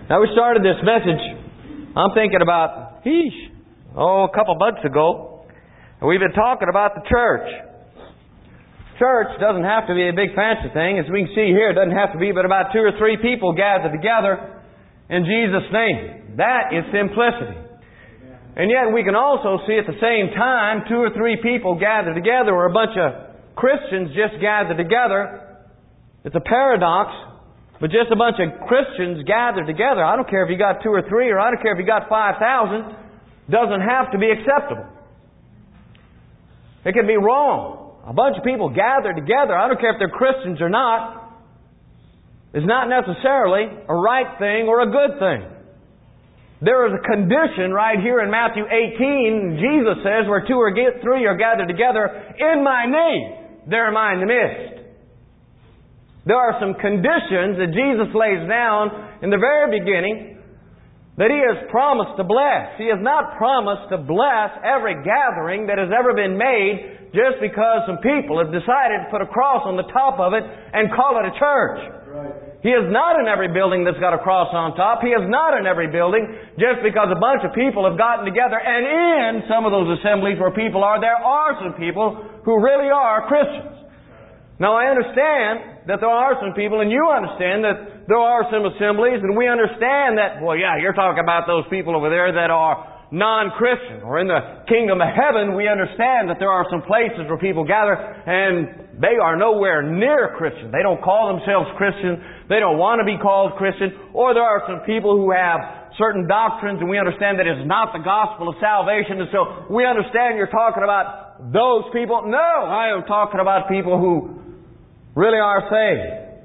Now, we started this message, I'm thinking about, a couple months ago, we've been talking about the church. Church doesn't have to be a big fancy thing. As we can see here, it doesn't have to be but about 2 or 3 people gathered together in Jesus' name. That is simplicity. And yet we can also see at the same time 2 or 3 people gathered together, or a bunch of Christians just gathered together. It's a paradox. But just a bunch of Christians gathered together, I don't care if you got 2 or 3, or I don't care if you got 5,000, doesn't have to be acceptable. It can be wrong. A bunch of people gathered together, I don't care if they're Christians or not, is not necessarily a right thing or a good thing. There is a condition right here in Matthew 18. Jesus says, where 2 or 3 are gathered together in my name, there am I in the midst. There are some conditions that Jesus lays down in the very beginning that He has promised to bless. He has not promised to bless every gathering that has ever been made just because some people have decided to put a cross on the top of it and call it a church. Right. He is not in every building that's got a cross on top. He is not in every building just because a bunch of people have gotten together. And in some of those assemblies where people are, there are some people who really are Christians. Now, I understand that there are some people, and you understand that there are some assemblies, and we understand that, well, yeah, you're talking about those people over there that are non-Christian. Or in the kingdom of heaven, we understand that there are some places where people gather, and they are nowhere near Christian. They don't call themselves Christian. They don't want to be called Christian. Or there are some people who have certain doctrines, and we understand that it's not the gospel of salvation, and so we understand you're talking about those people. No, I am talking about people who really are saved.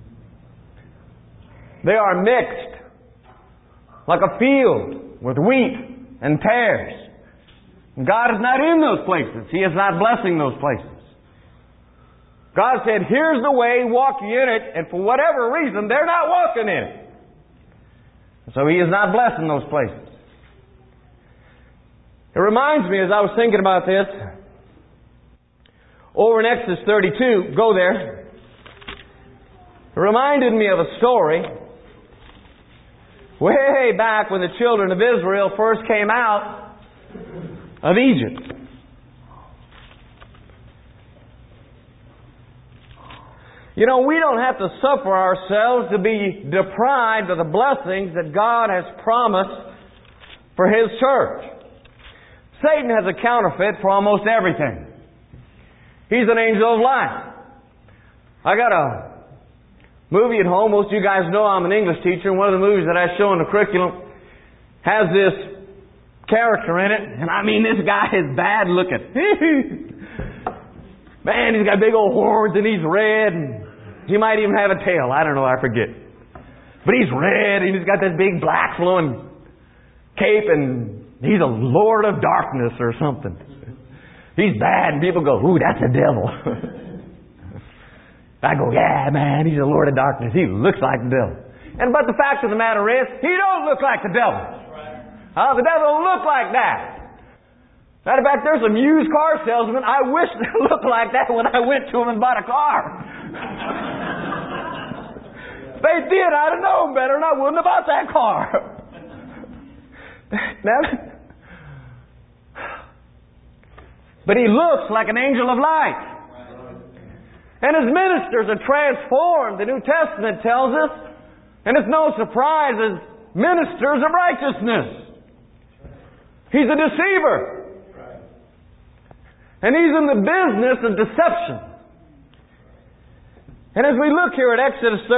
They are mixed like a field with wheat and tares. And God is not in those places. He is not blessing those places. God said, here's the way, walk ye in it, and for whatever reason, they're not walking in it. So He is not blessing those places. It reminds me, as I was thinking about this, over in Exodus 32, go there. It reminded me of a story way back when the children of Israel first came out of Egypt. You know, we don't have to suffer ourselves to be deprived of the blessings that God has promised for His church. Satan has a counterfeit for almost everything. He's an angel of light. I got a movie at home. Most of you guys know I'm an English teacher, and one of the movies that I show in the curriculum has this character in it. And I mean, this guy is bad looking. Man, he's got big old horns, and he's red, and he might even have a tail. I don't know, I forget. But he's red, and he's got this big black flowing cape, and he's a lord of darkness or something. He's bad, and people go, ooh, that's the devil. I go, yeah, man, he's the lord of darkness. He looks like the devil. But the fact of the matter is, he don't look like the devil. The devil don't look like that. Matter of fact, there's some used car salesmen, I wish they looked like that when I went to them and bought a car. If they did, I'd have known better, and I wouldn't have bought that car. But he looks like an angel of light. And his ministers are transformed, the New Testament tells us. And it's no surprise as ministers of righteousness. He's a deceiver. And he's in the business of deception. And as we look here at Exodus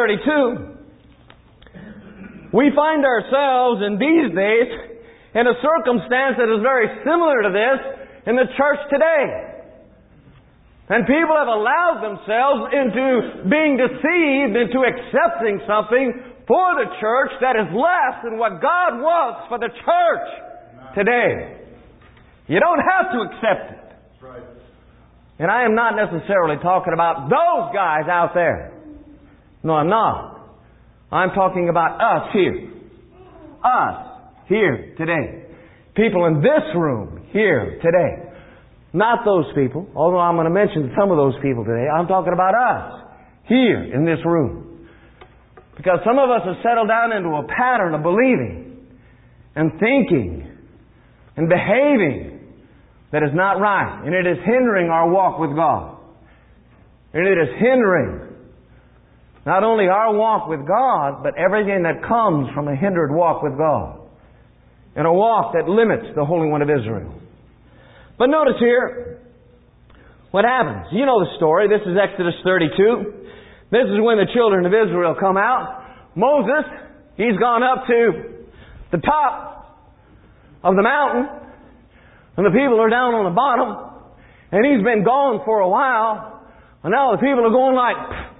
32, we find ourselves in these days in a circumstance that is very similar to this in the church today. And people have allowed themselves into being deceived into accepting something for the church that is less than what God wants for the church today. You don't have to accept it. That's right. And I am not necessarily talking about those guys out there. No, I'm not. I'm talking about us here. Us here today. People in this room here today. Not those people, although I'm going to mention some of those people today. I'm talking about us here in this room. Because some of us have settled down into a pattern of believing and thinking and behaving that is not right. And it is hindering our walk with God. And it is hindering not only our walk with God, but everything that comes from a hindered walk with God. And a walk that limits the Holy One of Israel. But notice here what happens. You know the story. This is Exodus 32. This is when the children of Israel come out. Moses, he's gone up to the top of the mountain. And the people are down on the bottom. And he's been gone for a while. And now the people are going like,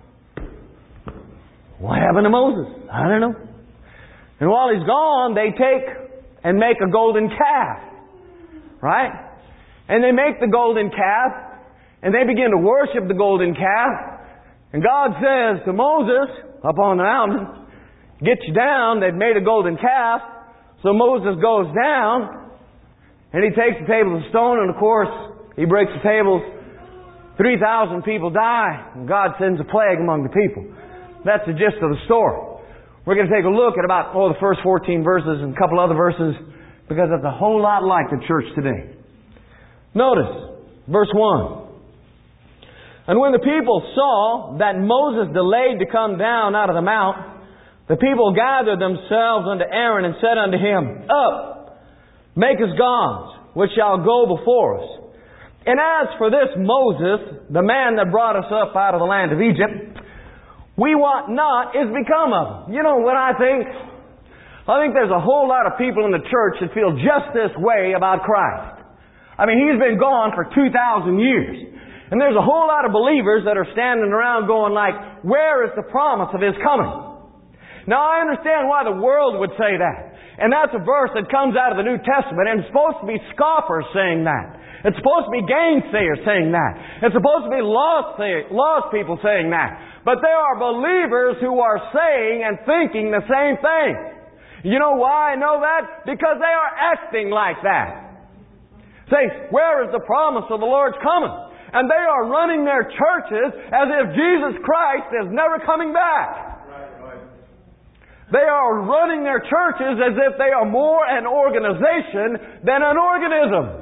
what happened to Moses? I don't know. And while he's gone, they take and make a golden calf. Right? And they make the golden calf. And they begin to worship the golden calf. And God says to Moses, up on the mountain, get you down. They've made a golden calf. So Moses goes down. And he takes the tables of stone. And of course, he breaks the tables. 3,000 people die. And God sends a plague among the people. That's the gist of the story. We're going to take a look at about, the first 14 verses and a couple other verses. Because it's a whole lot like the church today. Notice, verse 1. And when the people saw that Moses delayed to come down out of the mount, the people gathered themselves unto Aaron and said unto him, Up, make us gods, which shall go before us. And as for this Moses, the man that brought us up out of the land of Egypt, we wot not is become of him. You know what I think? I think there's a whole lot of people in the church that feel just this way about Christ. I mean, He's been gone for 2,000 years. And there's a whole lot of believers that are standing around going like, where is the promise of His coming? Now I understand why the world would say that. And that's a verse that comes out of the New Testament. And it's supposed to be scoffers saying that. It's supposed to be gainsayers saying that. It's supposed to be lost people saying that. But there are believers who are saying and thinking the same thing. You know why I know that? Because they are acting like that. Say, where is the promise of the Lord's coming? And they are running their churches as if Jesus Christ is never coming back. Right. They are running their churches as if they are more an organization than an organism.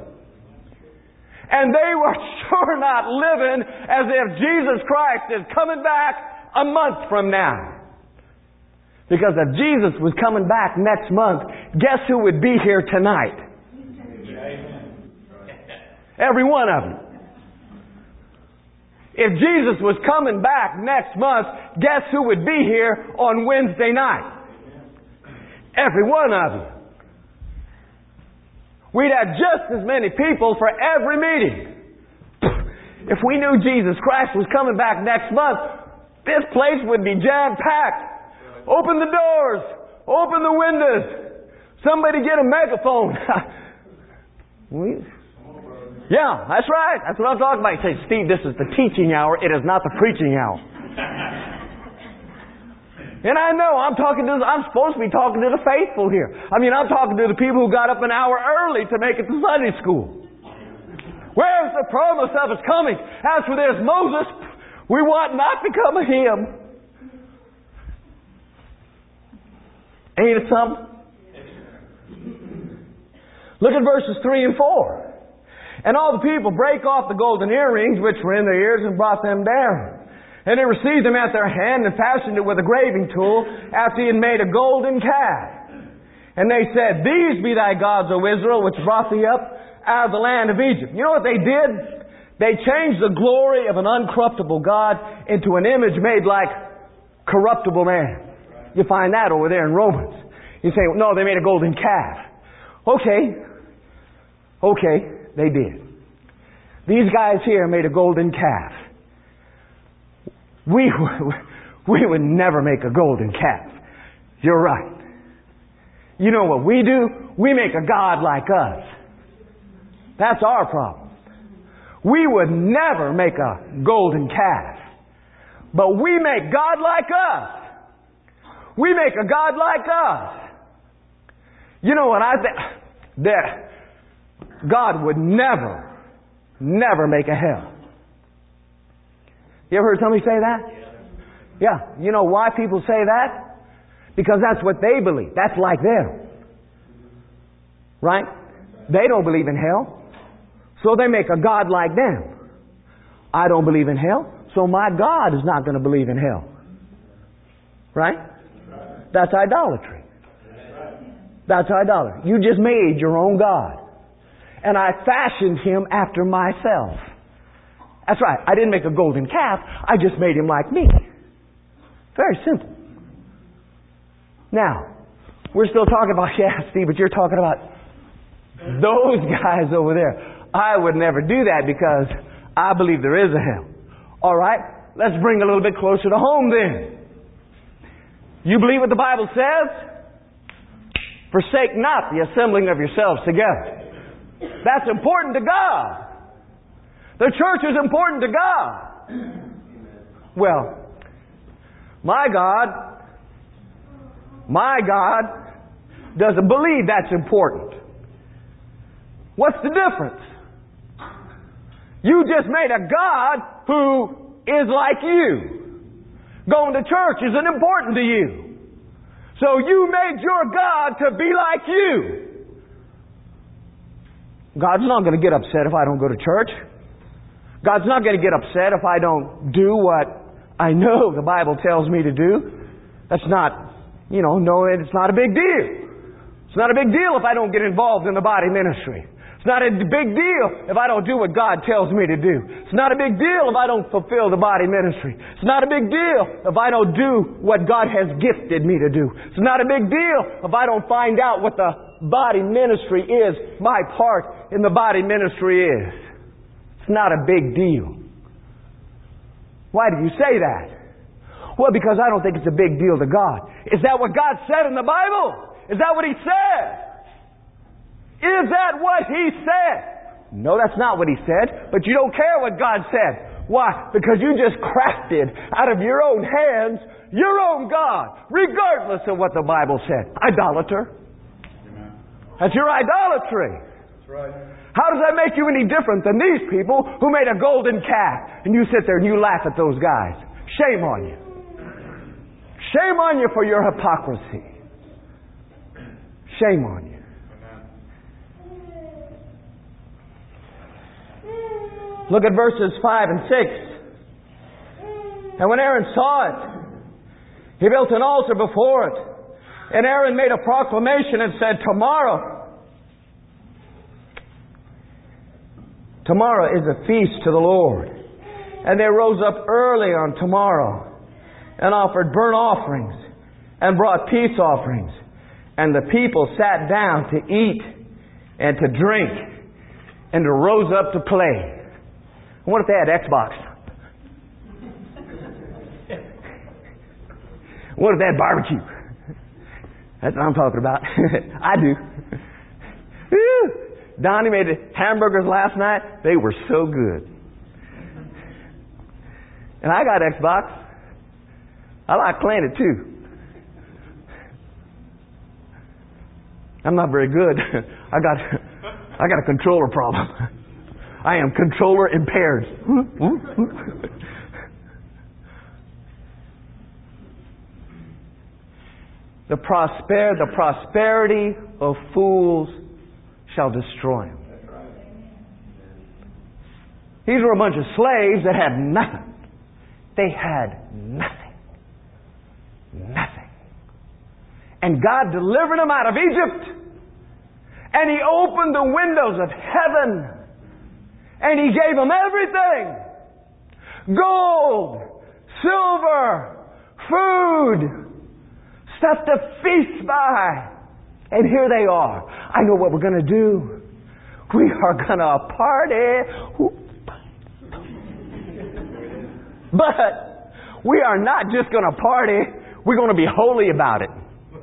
And they were sure not living as if Jesus Christ is coming back a month from now. Because if Jesus was coming back next month, guess who would be here tonight? Every one of them. If Jesus was coming back next month, guess who would be here on Wednesday night? Every one of you. We'd have just as many people for every meeting. If we knew Jesus Christ was coming back next month, this place would be jam-packed. Open the doors. Open the windows. Somebody get a megaphone. Yeah, that's right. That's what I'm talking about. You say, Steve, this is the teaching hour. It is not the preaching hour. And I know I'm supposed to be talking to the faithful here. I mean, I'm talking to the people who got up an hour early to make it to Sunday school. Where's the promise of His coming? As for this Moses, we want not become a him. Ain't it something? Look at verses 3 and 4. And all the people brake off the golden earrings which were in their ears and brought them down. And they received them at their hand and fashioned it with a graving tool after he had made a golden calf. And they said, These be thy gods, O Israel, which brought thee up out of the land of Egypt. You know what they did? They changed the glory of an uncorruptible God into an image made like corruptible man. You find that over there in Romans. You say, no, they made a golden calf. Okay, they did. These guys here made a golden calf. We would never make a golden calf. You're right. You know what we do? We make a God like us. That's our problem. We would never make a golden calf. But we make God like us. We make a God like us. You know what I think? That God would never make a hell. You ever heard somebody say that? Yeah. You know why people say that? Because that's what they believe. That's like them. Right? They don't believe in hell. So they make a God like them. I don't believe in hell. So my God is not going to believe in hell. Right? That's idolatry. That's idolatry. You just made your own God. And I fashioned Him after myself. That's right. I didn't make a golden calf. I just made him like me. Very simple. Now, we're still talking about, yeah, Steve, but you're talking about those guys over there. I would never do that because I believe there is a hell. All right, let's bring it a little bit closer to home then. You believe what the Bible says? Forsake not the assembling of yourselves together. That's important to God. The church is important to God. Well, my God doesn't believe that's important. What's the difference? You just made a God who is like you. Going to church isn't important to you. So you made your God to be like you. God's not going to get upset if I don't go to church. God's not going to get upset if I don't do what I know the Bible tells me to do. That's not, it's not a big deal. It's not a big deal if I don't get involved in the body ministry. It's not a big deal if I don't do what God tells me to do. It's not a big deal if I don't fulfill the body ministry. It's not a big deal if I don't do what God has gifted me to do. It's not a big deal if I don't find out what the body ministry is, my part in the body ministry is. It's not a big deal. Why do you say that? Well, because I don't think it's a big deal to God. Is that what God said in the Bible? Is that what He said? Is that what He said? No, that's not what He said. But you don't care what God said. Why? Because you just crafted out of your own hands your own God, regardless of what the Bible said. Idolater. That's your idolatry. That's right. How does that make you any different than these people who made a golden calf and you sit there and you laugh at those guys? Shame on you. Shame on you for your hypocrisy. Shame on you. Look at verses 5 and 6. And when Aaron saw it, he built an altar before it. And Aaron made a proclamation and said, Tomorrow is a feast to the Lord. And they rose up early on tomorrow and offered burnt offerings and brought peace offerings. And the people sat down to eat and to drink and rose up to play. What if they had Xbox? What if they had barbecue? That's what I'm talking about. I do. Donnie made hamburgers last night. They were so good. And I got Xbox. I like playing it too. I'm not very good. I got a controller problem. I am controller impaired. The prosperity of fools shall destroy him. These were a bunch of slaves that had nothing. They had nothing. Nothing. And God delivered them out of Egypt. And He opened the windows of heaven. And He gave them everything. Gold, silver, food, stuff to feast by. And here they are. I know what we're going to do. We are going to party. But we are not just going to party. We're going to be holy about it.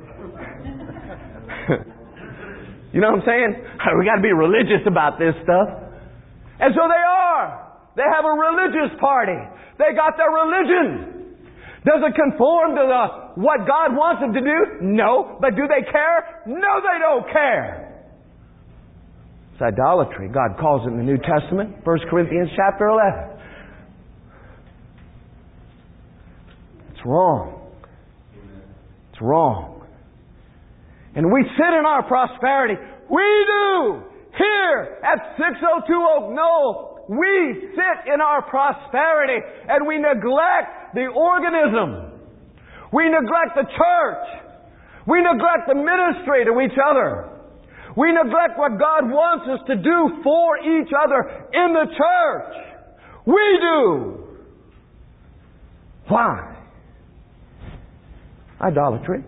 You know what I'm saying? We got to be religious about this stuff. And so they are. They have a religious party. They got their religion. Does it conform to what God wants them to do? No. But do they care? No, they don't care. It's idolatry. God calls it in the New Testament. 1 Corinthians chapter 11. It's wrong. It's wrong. And we sit in our prosperity. We do! Here at 602 Oak Knoll, we sit in our prosperity and we neglect the organism. We neglect the church. We neglect the ministry to each other. We neglect what God wants us to do for each other in the church. We do. Why? Idolatry.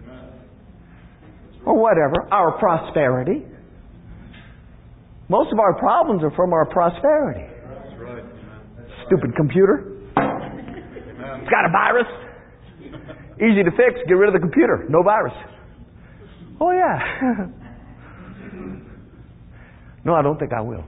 Or whatever. Our prosperity. Most of our problems are from our prosperity. That's right. Stupid computer. It's got a virus. Easy to fix. Get rid of the computer. No virus. Oh yeah. No, I don't think I will.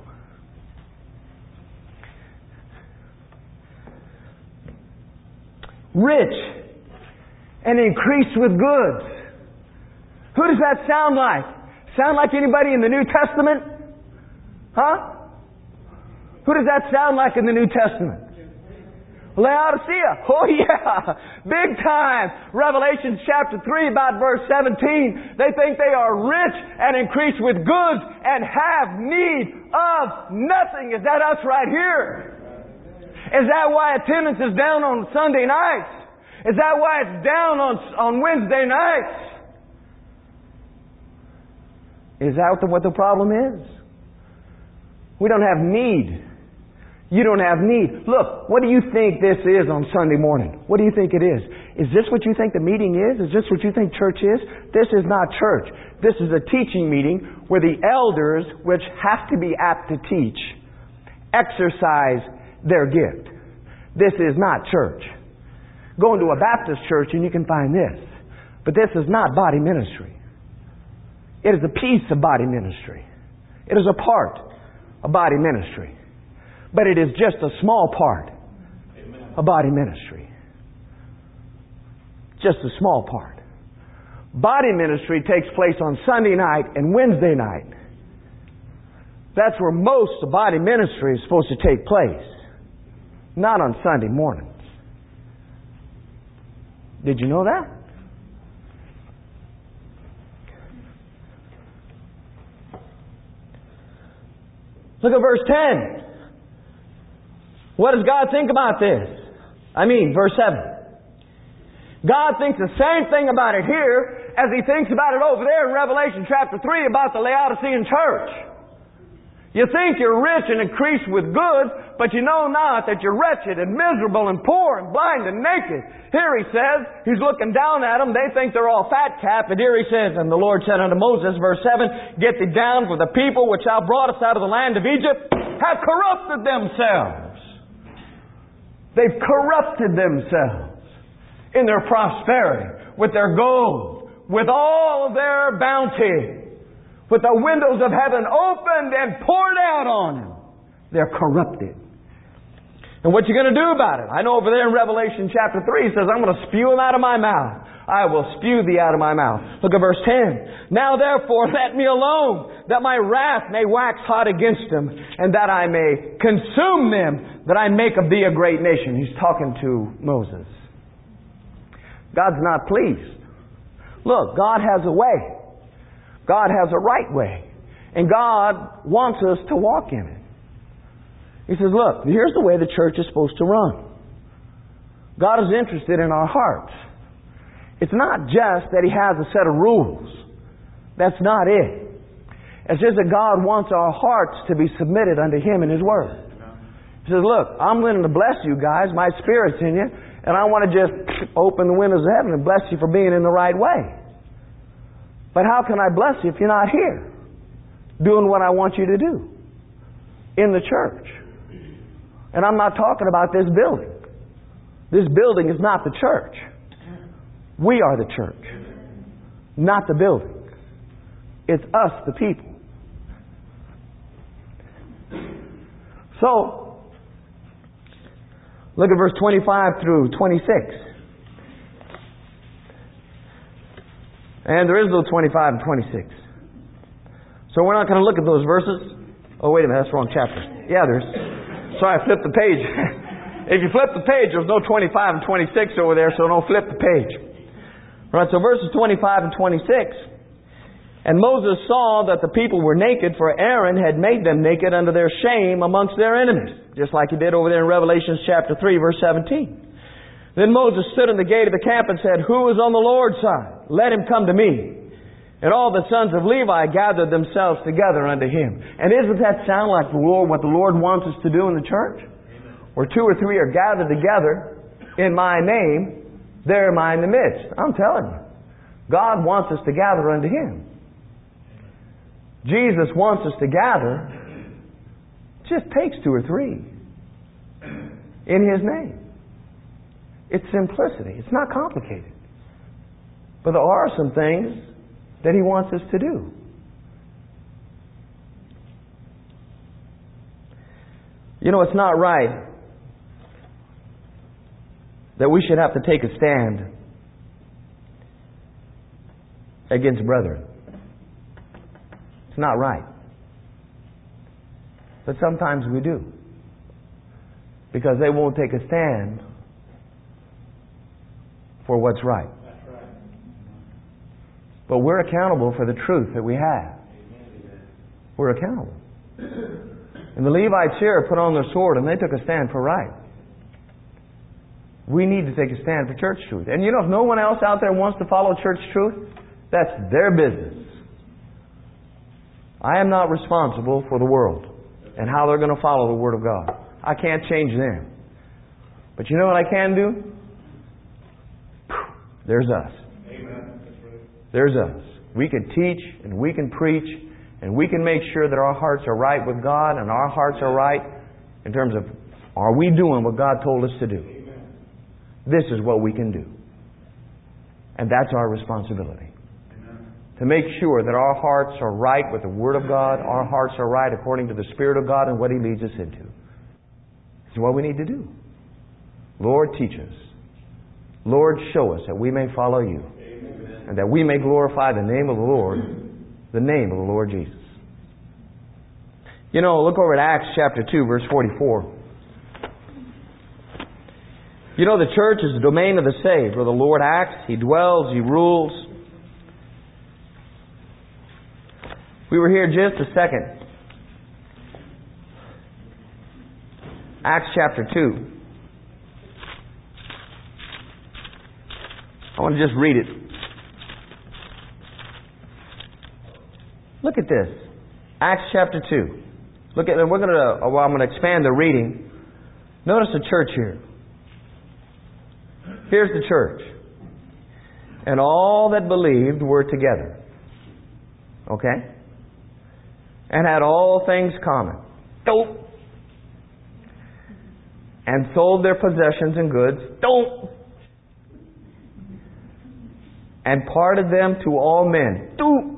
Rich and increased with goods. Who does that sound like? Sound like anybody in the New Testament? Huh? Who does that sound like in the New Testament? Laodicea. Oh yeah. Big time. Revelation chapter 3 about verse 17. They think they are rich and increased with goods and have need of nothing. Is that us right here? Is that why attendance is down on Sunday nights? Is that why it's down on Wednesday nights? Is that what the problem is? We don't have need. You don't have need. Look, what do you think this is on Sunday morning? What do you think it is? Is this what you think the meeting is? Is this what you think church is? This is not church. This is a teaching meeting where the elders, which have to be apt to teach, exercise their gift. This is not church. Go into a Baptist church and you can find this. But this is not body ministry. It is a piece of body ministry. It is a part of body ministry. But it is just a small part of body ministry. Just a small part. Body ministry takes place on Sunday night and Wednesday night. That's where most of body ministry is supposed to take place. Not on Sunday mornings. Did you know that? Look at verse 10. What does God think about this? Verse 7. God thinks the same thing about it here as He thinks about it over there in Revelation chapter 3 about the Laodicean church. You think you're rich and increased with goods, but you know not that you're wretched and miserable and poor and blind and naked. Here He says, He's looking down at them. They think they're all fat cap. But here He says, and the Lord said unto Moses, verse 7, Get thee down, for the people which thou broughtest out of the land of Egypt have corrupted themselves. They've corrupted themselves in their prosperity, with their gold, with all their bounty, with the windows of heaven opened and poured out on them. They're corrupted. And what you going to do about it? I know over there in Revelation chapter 3 He says, I'm going to spew them out of my mouth. I will spew thee out of my mouth. Look at verse 10. Now therefore let me alone, that my wrath may wax hot against them, and that I may consume them, that I make of thee a great nation. He's talking to Moses. God's not pleased. Look, God has a way. God has a right way. And God wants us to walk in it. He says, look, here's the way the church is supposed to run. God is interested in our hearts. It's not just that He has a set of rules. That's not it. It's just that God wants our hearts to be submitted unto Him and His Word. He says, look, I'm willing to bless you guys. My Spirit's in you. And I want to just open the windows of heaven and bless you for being in the right way. But how can I bless you if you're not here doing what I want you to do in the church? And I'm not talking about this building. This building is not the church. We are the church, not the building. It's us, the people. So, look at verse 25 through 26. And there is no 25 and 26. So we're not going to look at those verses. Oh, wait a minute, that's the wrong chapter. Yeah, there's. Sorry, I flipped the page. If you flip the page, there's no 25 and 26 over there, so don't flip the page. All right, so verses 25 and 26. And Moses saw that the people were naked, for Aaron had made them naked under their shame amongst their enemies. Just like he did over there in Revelation chapter 3, verse 17. Then Moses stood in the gate of the camp and said, "Who is on the Lord's side? Let him come to me." And all the sons of Levi gathered themselves together unto him. And doesn't that sound like the Lord, what the Lord wants us to do in the church? Where 2 or 3 are gathered together in my name, there am I in the midst. I'm telling you, God wants us to gather unto him. Jesus wants us to gather. It just takes 2 or 3 in his name. It's simplicity. It's not complicated. But there are some things that he wants us to do. You know, it's not right that we should have to take a stand against brethren. It's not right. But sometimes we do. Because they won't take a stand for what's right. But we're accountable for the truth that we have. We're accountable. And the Levites here put on their sword and they took a stand for right. We need to take a stand for church truth. And you know, if no one else out there wants to follow church truth, that's their business. I am not responsible for the world and how they're going to follow the Word of God. I can't change them. But you know what I can do? There's us. Amen. There's us. We can teach and we can preach and we can make sure that our hearts are right with God and our hearts are right in terms of, are we doing what God told us to do? Amen. This is what we can do. And that's our responsibility. Amen. To make sure that our hearts are right with the Word of God, our hearts are right according to the Spirit of God and what He leads us into. It's what we need to do. Lord, teach us. Lord, show us that we may follow You. Amen. And that we may glorify the name of the Lord, the name of the Lord Jesus. You know, look over at Acts chapter 2, verse 44. You know, the church is the domain of the saved, where the Lord acts, He dwells, He rules. We were here just a second. Acts chapter 2. I want to just read it. Look at this. Acts chapter 2. Look at, I'm going to expand the reading. Notice the church here. Here's the church. And all that believed were together. Okay? And had all things common. Don't. And sold their possessions and goods. Don't. And parted them to all men. Don't.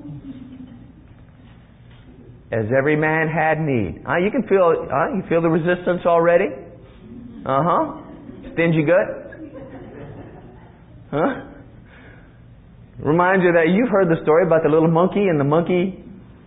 As every man had need. You can feel, you feel the resistance already? Stingy gut? Huh? Reminds you that you've heard the story about the little monkey and the monkey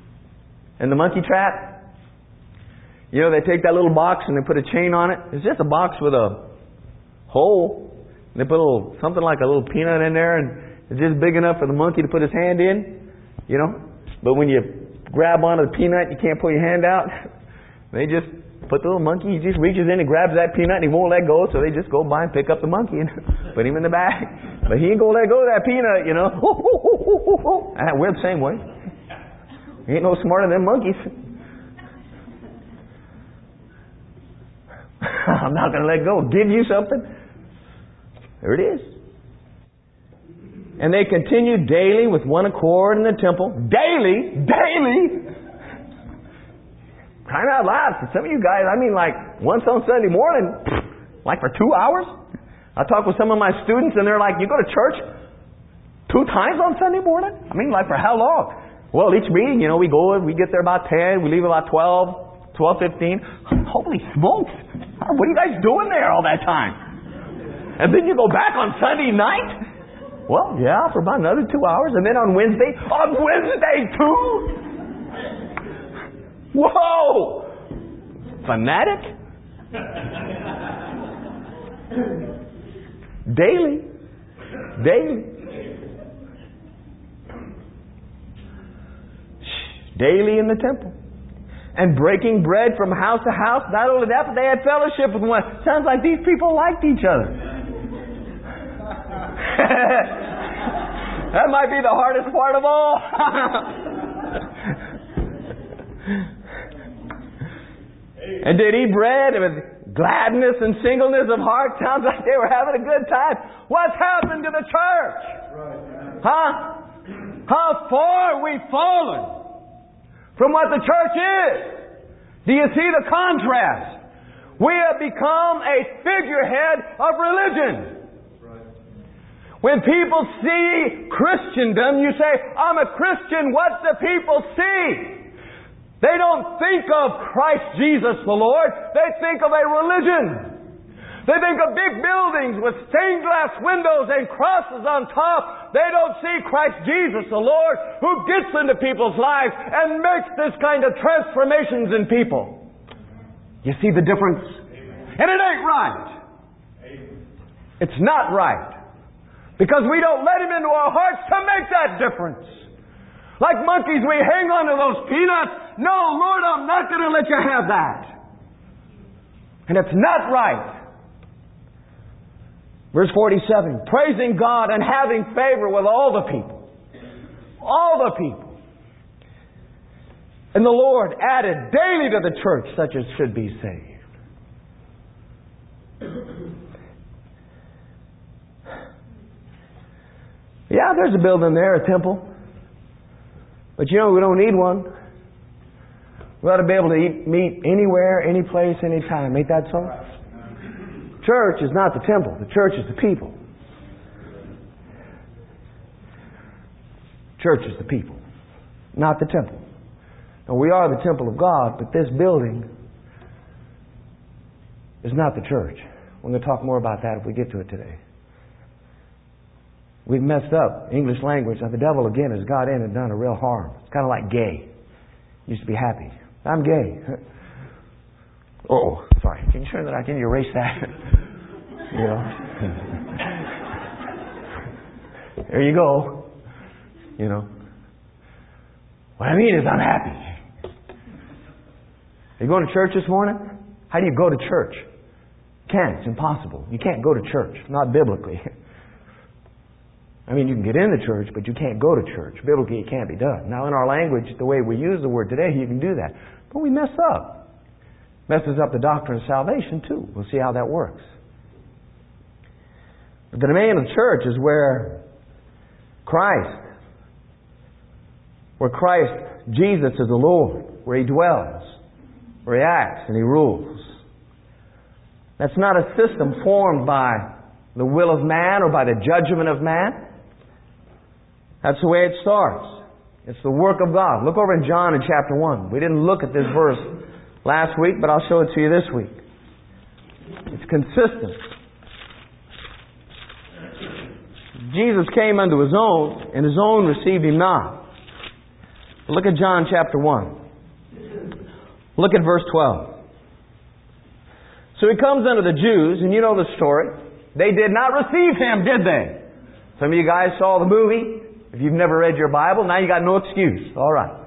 trap. You know, they take that little box and they put a chain on it. It's just a box with a hole. And they put something like a little peanut in there, and it's just big enough for the monkey to put his hand in. You know? But when you grab onto the peanut, you can't pull your hand out. They just put the little monkey, he just reaches in and grabs that peanut and he won't let go, so they just go by and pick up the monkey and put him in the bag. But he ain't going to let go of that peanut, you know. We're the same way. He ain't no smarter than monkeys. I'm not going to let go. Give you something. There it is. And they continued daily with one accord in the temple. Daily. Crying out loud. For some of you guys, I mean like once on Sunday morning, like for 2 hours. I talk with some of my students and they're like, you go to church 2 times on Sunday morning? I mean, like for how long? Well, each meeting, you know, we get there about 10, we leave about 12, 12:15. Holy smokes. What are you guys doing there all that time? And then you go back on Sunday night? Well, yeah, for about another 2 hours. And then on Wednesday too? Whoa! Fanatic? Daily. daily in the temple, and breaking bread from house to house. Not only that, but they had fellowship with one. Sounds like these people liked each other. That might be the hardest part of all. And did eat bread with gladness and singleness of heart. Sounds like they were having a good time. What's happened to the church? Huh? How far we've fallen from what the church is. Do you see the contrast? We have become a figurehead of religion. When people see Christendom, you say, I'm a Christian. What do people see? They don't think of Christ Jesus the Lord. They think of a religion. They think of big buildings with stained glass windows and crosses on top. They don't see Christ Jesus the Lord, who gets into people's lives and makes this kind of transformations in people. You see the difference? And it ain't right. It's not right. Because we don't let Him into our hearts to make that difference. Like monkeys, we hang on to those peanuts. No, Lord, I'm not going to let you have that. And it's not right. Verse 47, praising God and having favor with all the people. All the people. And the Lord added daily to the church such as should be saved. Yeah, there's a building there, a temple. But you know, we don't need one. We ought to be able to meet anywhere, any place, any time. Ain't that so? Church is not the temple. The church is the people. Church is the people, not the temple. Now, we are the temple of God, but this building is not the church. We're going to talk more about that if we get to it today. We've messed up English language. Now, the devil again has got in and done a real harm. It's kind of like gay. Used to be happy. I'm gay. Oh, sorry. Can you sure that I can erase that? You know. There you go. You know. What I mean is I'm happy. Are you going to church this morning? How do you go to church? You can't. It's impossible. You can't go to church. Not biblically. I mean, you can get in the church, but you can't go to church. Biblically, it can't be done. Now, in our language, the way we use the word today, you can do that. But we mess up. Messes up the doctrine of salvation, too. We'll see how that works. But the domain of the church is where Christ, Jesus is the Lord, where He dwells, where He acts and He rules. That's not a system formed by the will of man or by the judgment of man. That's the way it starts. It's the work of God. Look over in John in chapter 1. We didn't look at this verse last week, but I'll show it to you this week. It's consistent. Jesus came unto His own, and His own received Him not. Look at John chapter 1. Look at verse 12. So He comes unto the Jews, and you know the story. They did not receive Him, did they? Some of you guys saw the movie. If you've never read your Bible, now you got no excuse. All right.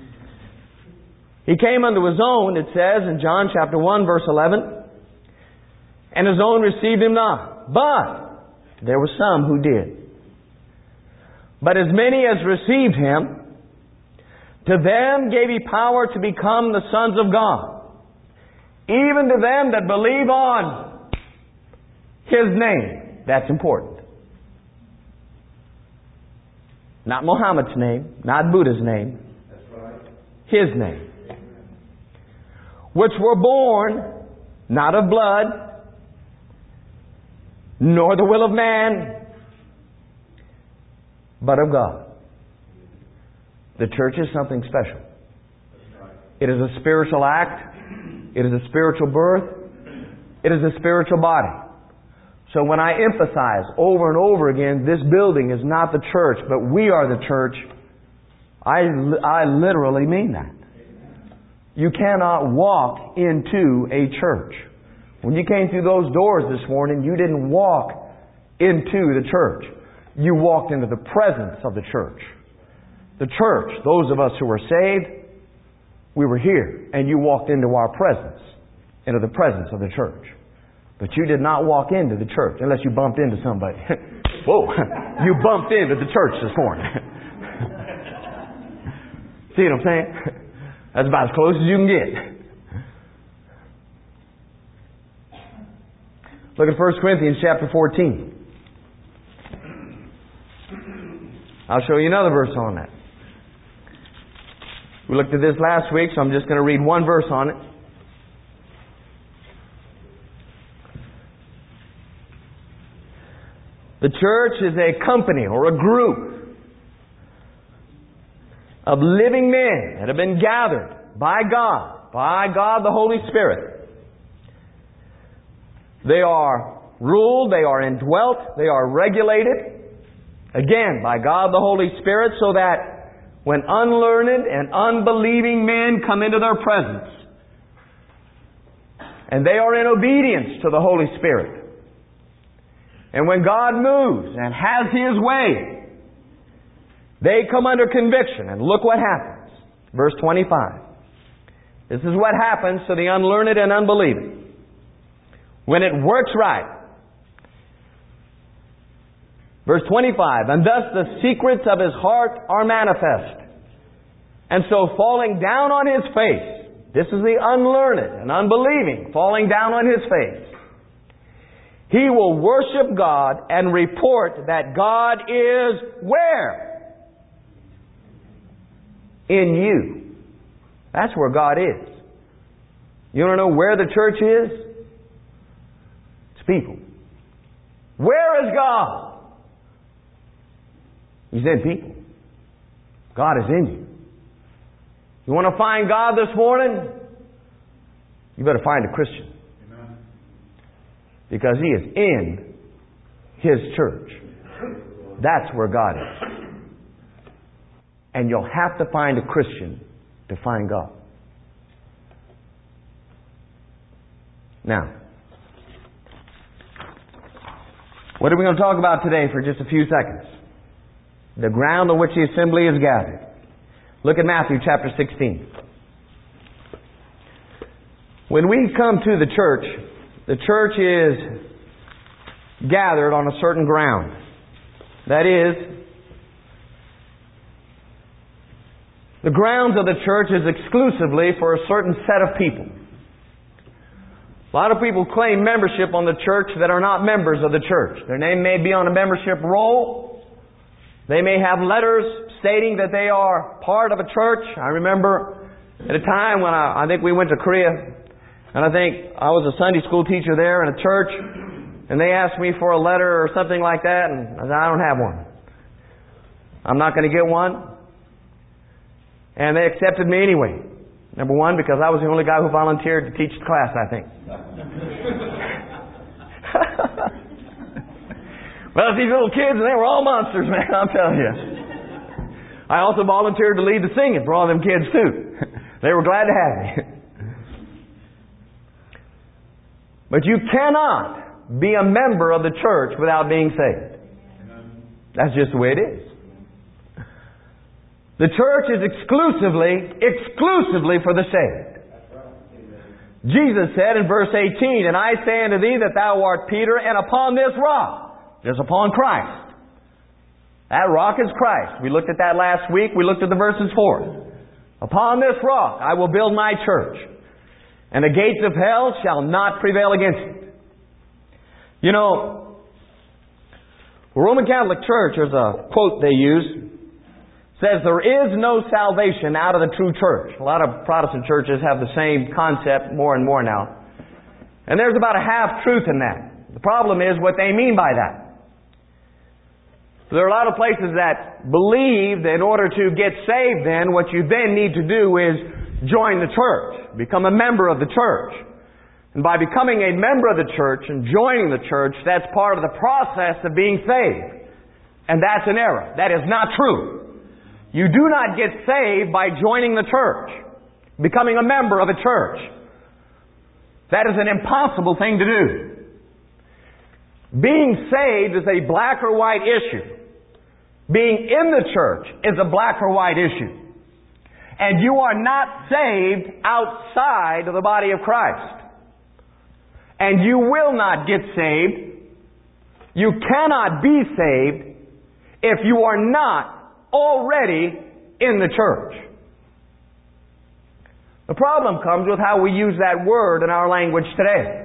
He came unto His own, it says in John chapter 1, verse 11, and His own received Him not. But there were some who did. But as many as received Him, to them gave He power to become the sons of God, even to them that believe on His name. That's important. Not Muhammad's name, not Buddha's name. That's right. His name. Which were born not of blood, nor the will of man, but of God. The church is something special. It is a spiritual act. It is a spiritual birth. It is a spiritual body. So when I emphasize over and over again, this building is not the church, but we are the church, I literally mean that. You cannot walk into a church. When you came through those doors this morning, you didn't walk into the church. You walked into the presence of the church. the church, those of us who were saved, we were here, and you walked into our presence, into the presence of the church. But you did not walk into the church unless you bumped into somebody. Whoa! You bumped into the church this morning. See what I'm saying? That's about as close as you can get. Look at 1 Corinthians chapter 14. I'll show you another verse on that. We looked at this last week, so I'm just going to read one verse on it. The church is a company or a group of living men that have been gathered by God the Holy Spirit. They are ruled, they are indwelt, they are regulated, again, by God the Holy Spirit, so that when unlearned and unbelieving men come into their presence, and they are in obedience to the Holy Spirit, and when God moves and has His way, they come under conviction. And look what happens. Verse 25. This is what happens to the unlearned and unbelieving. When it works right. Verse 25. And thus the secrets of his heart are manifest. And so falling down on his face. This is the unlearned and unbelieving falling down on his face. He will worship God and report that God is where? In you. That's where God is. You want to know where the church is? It's people. Where is God? He's in people. God is in you. You want to find God this morning? You better find a Christian. Because He is in His church. That's where God is. And you'll have to find a Christian to find God. Now, what are we going to talk about today for just a few seconds? The ground on which the assembly is gathered. Look at Matthew chapter 16. When we come to the church is gathered on a certain ground. That is, the grounds of the church is exclusively for a certain set of people. A lot of people claim membership on the church that are not members of the church. Their name may be on a membership roll. They may have letters stating that they are part of a church. I remember at a time when I think we went to Korea, and I think I was a Sunday school teacher there in a church, and they asked me for a letter or something like that, and I said, I don't have one. I'm not going to get one. And they accepted me anyway. Number one, because I was the only guy who volunteered to teach the class, I think. Well, these little kids, they were all monsters, man, I'll tell you. I also volunteered to lead the singing for all them kids, too. They were glad to have me. But you cannot be a member of the church without being saved. That's just the way it is. The church is exclusively for the saved. Jesus said in verse 18, And I say unto thee that thou art Peter, and upon this rock, just upon Christ. That rock is Christ. We looked at that last week. We looked at the verses for it. Upon this rock I will build my church, and the gates of hell shall not prevail against it. You know, the Roman Catholic Church, there's a quote they use, says there is no salvation out of the true church. A lot of Protestant churches have the same concept more and more now. And there's about a half truth in that. The problem is what they mean by that. There are a lot of places that believe that in order to get saved then, what you then need to do is join the church. Become a member of the church. And by becoming a member of the church and joining the church, that's part of the process of being saved. And that's an error. That is not true. You do not get saved by joining the church, becoming a member of a church. That is an impossible thing to do. Being saved is a black or white issue. Being in the church is a black or white issue. And you are not saved outside of the body of Christ. And you will not get saved. You cannot be saved if you are not already in the church. The problem comes with how we use that word in our language today.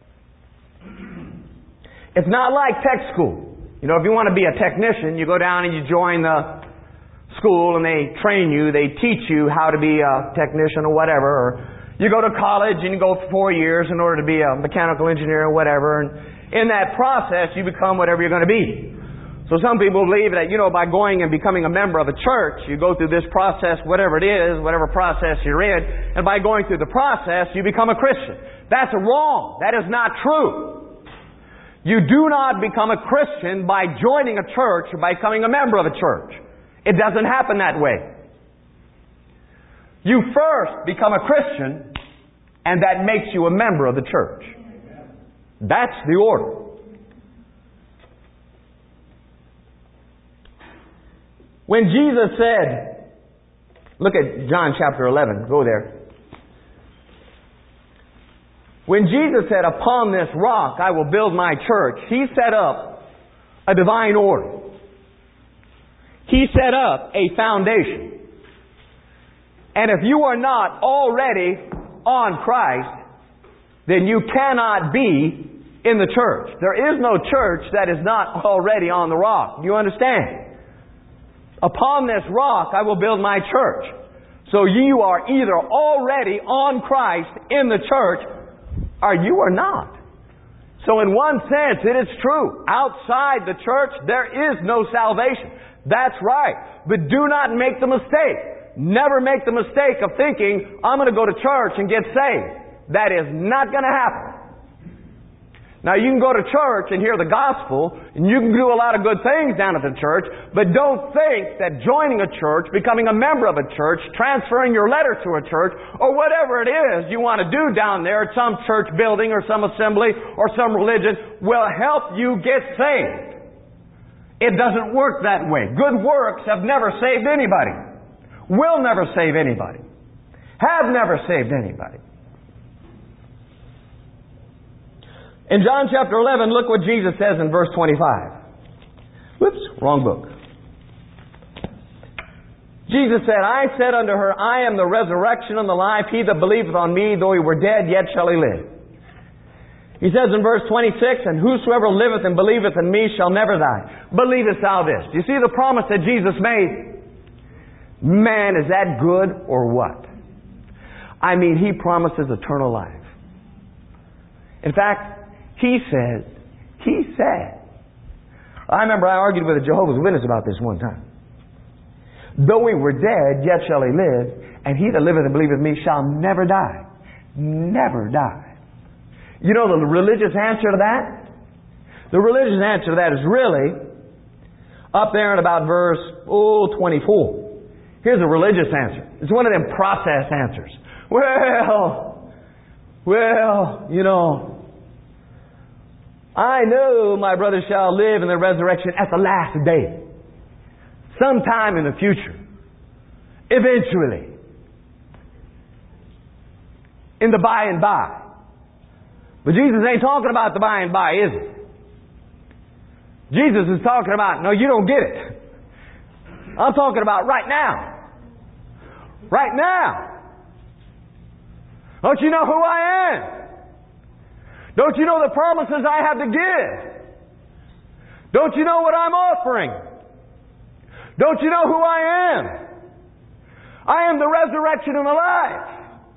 It's not like tech school. You know, if you want to be a technician, you go down and you join the school and they train you, they teach you how to be a technician or whatever. Or you go to college and you go for 4 years in order to be a mechanical engineer or whatever. And in that process, you become whatever you're going to be. So some people believe that, by going and becoming a member of a church, you go through this process, whatever it is, whatever process you're in, and by going through the process, you become a Christian. That's wrong. That is not true. You do not become a Christian by joining a church or by becoming a member of a church. It doesn't happen that way. You first become a Christian, and that makes you a member of the church. That's the order. When Jesus said, look at John chapter 11, go there. When Jesus said, upon this rock I will build my church, He set up a divine order. He set up a foundation. And if you are not already on Christ, then you cannot be in the church. There is no church that is not already on the rock. Do you understand? Upon this rock I will build my church. So you are either already on Christ in the church, or you are not. So in one sense, it is true. Outside the church, there is no salvation. That's right. But do not make the mistake. Never make the mistake of thinking, I'm going to go to church and get saved. That is not going to happen. Now you can go to church and hear the gospel, and you can do a lot of good things down at the church, but don't think that joining a church, becoming a member of a church, transferring your letter to a church, or whatever it is you want to do down there at some church building or some assembly or some religion will help you get saved. It doesn't work that way. Good works have never saved anybody. Will never save anybody. Have never saved anybody. In John chapter 11, look what Jesus says in verse 25. Whoops, wrong book. Jesus said, I said unto her, I am the resurrection and the life. He that believeth on me, though he were dead, yet shall he live. He says in verse 26, and whosoever liveth and believeth in me shall never die. Believest thou this? Do you see the promise that Jesus made? Man, is that good or what? I mean, He promises eternal life. In fact, He said, I remember I argued with a Jehovah's Witness about this one time. Though we were dead, yet shall he live, and he that liveth and believeth me shall never die. Never die. You know the religious answer to that? The religious answer to that is really up there in about verse 24. Here's a religious answer. It's one of them process answers. Well, I know my brother shall live in the resurrection at the last day. Sometime in the future. Eventually. In the by and by. But Jesus ain't talking about the by and by, is he? Jesus is talking about, no, you don't get it. I'm talking about right now. Right now. Don't you know who I am? Don't you know the promises I have to give? Don't you know what I'm offering? Don't you know who I am? I am the resurrection and the life.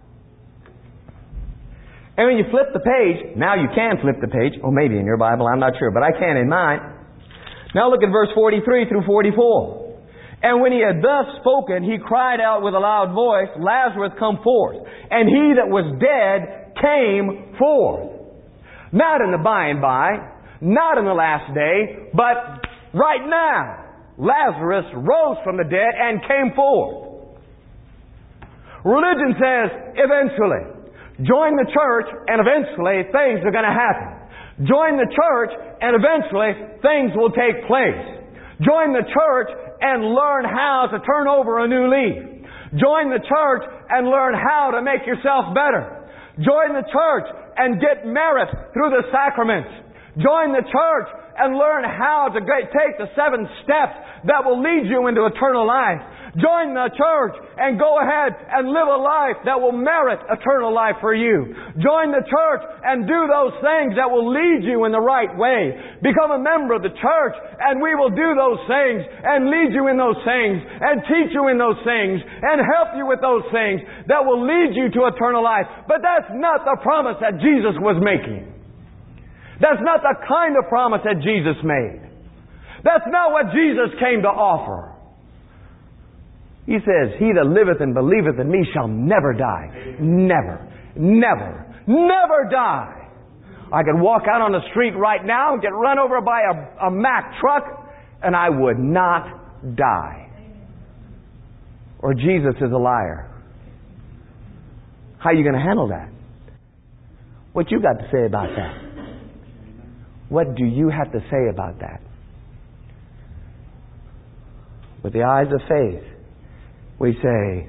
And when you flip the page, now you can flip the page, or maybe in your Bible, I'm not sure, but I can in mine. Now look at verse 43 through 44. And when he had thus spoken, he cried out with a loud voice, Lazarus, come forth. And he that was dead came forth. Not in the by and by, not in the last day, but right now. Lazarus rose from the dead and came forth. Religion says, eventually. Join the church and eventually things are going to happen. Join the church and eventually things will take place. Join the church and learn how to turn over a new leaf. Join the church and learn how to make yourself better. Join the church and get merit through the sacraments. Join the church and learn how to take the 7 steps that will lead you into eternal life. Join the church and go ahead and live a life that will merit eternal life for you. Join the church and do those things that will lead you in the right way. Become a member of the church and we will do those things and lead you in those things and teach you in those things and help you with those things that will lead you to eternal life. But that's not the promise that Jesus was making. That's not the kind of promise that Jesus made. That's not what Jesus came to offer. He says, "He that liveth and believeth in me shall never die." Never, never, never die. I could walk out on the street right now and get run over by a Mack truck and I would not die. Or Jesus is a liar. How are you going to handle that? What you got to say about that? What do you have to say about that? With the eyes of faith, we say,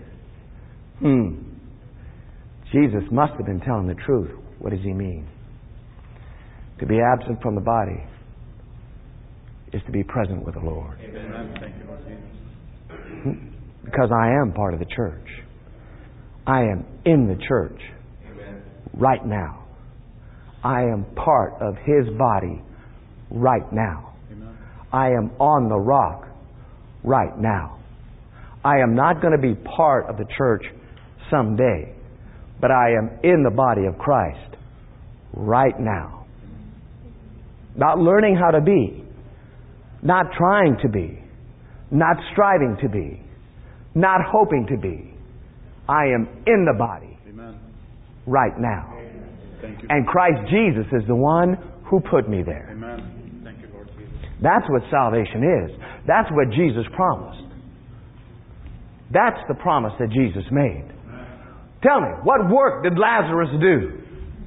Jesus must have been telling the truth. What does He mean? To be absent from the body is to be present with the Lord. Amen. Thank you, Lord Jesus. Because I am part of the church. I am in the church right now. I am part of His body right now. Amen. I am on the rock right now. I am not going to be part of the church someday, but I am in the body of Christ right now. Not learning how to be, not trying to be, not striving to be, not hoping to be. I am in the body Amen. right now. Thank you. And Christ Jesus is the one who put me there. Amen. Thank you, Lord Jesus. That's what salvation is. That's what Jesus promised. That's the promise that Jesus made. Tell me, what work did Lazarus do?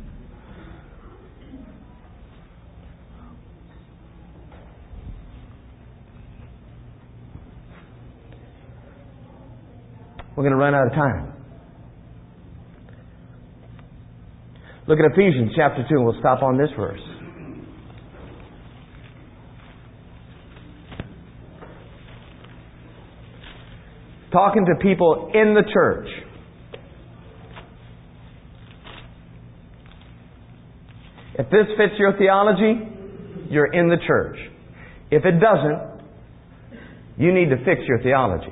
We're going to run out of time. Look at Ephesians chapter 2, and we'll stop on this verse. Talking to people in the church. If this fits your theology, you're in the church. If it doesn't, you need to fix your theology.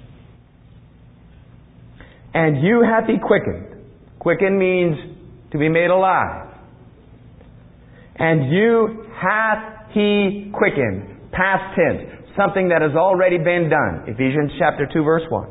And you hath He quickened. Quicken means to be made alive. And you hath He quickened. Past tense. Something that has already been done. Ephesians chapter 2 verse 1.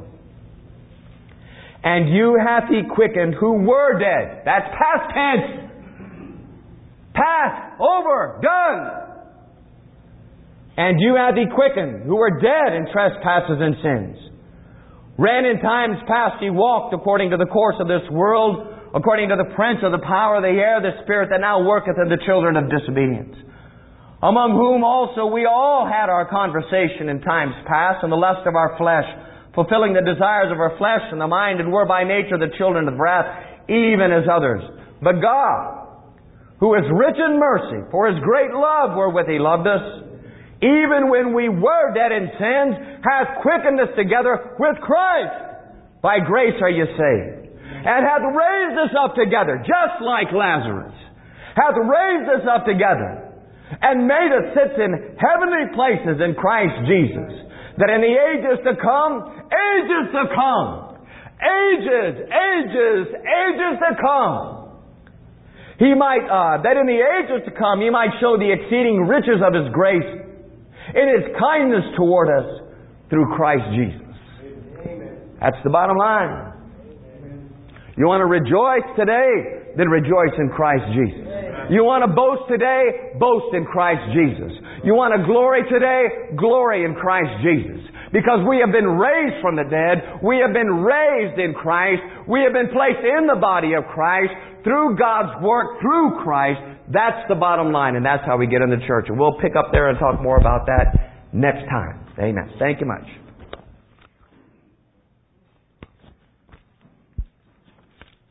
And you hath He quickened who were dead. That's past tense. Past, over, done. And you hath He quickened who were dead in trespasses and sins. Ran in times past ye walked according to the course of this world, according to the prince of the power of the air, the spirit that now worketh in the children of disobedience. Among whom also we all had our conversation in times past in the lust of our flesh, fulfilling the desires of our flesh and the mind, and were by nature the children of wrath, even as others. But God, who is rich in mercy, for His great love wherewith He loved us, even when we were dead in sins, hath quickened us together with Christ. By grace are you saved. And hath raised us up together, just like Lazarus. Hath raised us up together. And made us sit in heavenly places in Christ Jesus. That in the ages to come, ages to come, He might, that in the ages to come, He might show the exceeding riches of His grace in His kindness toward us through Christ Jesus. That's the bottom line. You want to rejoice today? Then rejoice in Christ Jesus. You want to boast today? Boast in Christ Jesus. You want to glory today? Glory in Christ Jesus. Because we have been raised from the dead. We have been raised in Christ. We have been placed in the body of Christ through God's work, through Christ. That's the bottom line, and that's how we get in the church. And we'll pick up there and talk more about that next time. Amen. Thank you much.